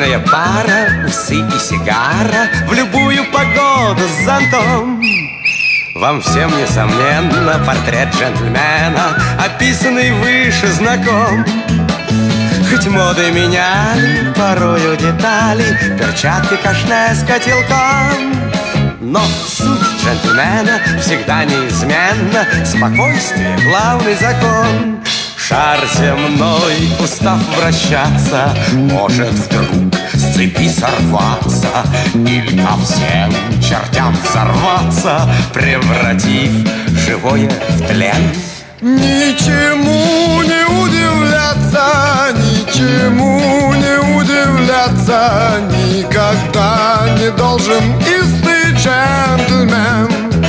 Стройная пара, усы и сигара, в любую погоду с зонтом. Вам всем, несомненно, портрет джентльмена, описанный выше, знаком. Хоть моды меняли, порою детали, перчатки кашне с котелком, но суть джентльмена всегда неизменна, спокойствие — главный закон. Шар земной, устав вращаться, может вдруг с цепи сорваться или ко всем чертям взорваться, превратив живое в тлен. Ничему не удивляться, ничему не удивляться, никогда не должен истый джентльмен.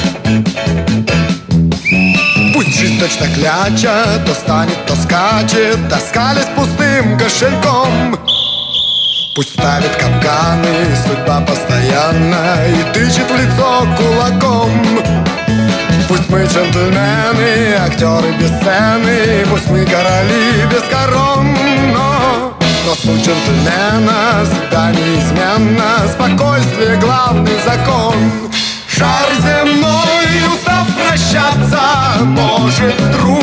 Пусть жизнь точно кляча, то станет, то скачет, таскались пустым кошельком. Пусть ставит капканы судьба постоянно и тычет в лицо кулаком. Пусть мы джентльмены, актеры без сцены, пусть мы короли без корон, но суть джентльмена всегда неизменна, спокойствие — главный закон. Шар земной, устав прощаться, может вдруг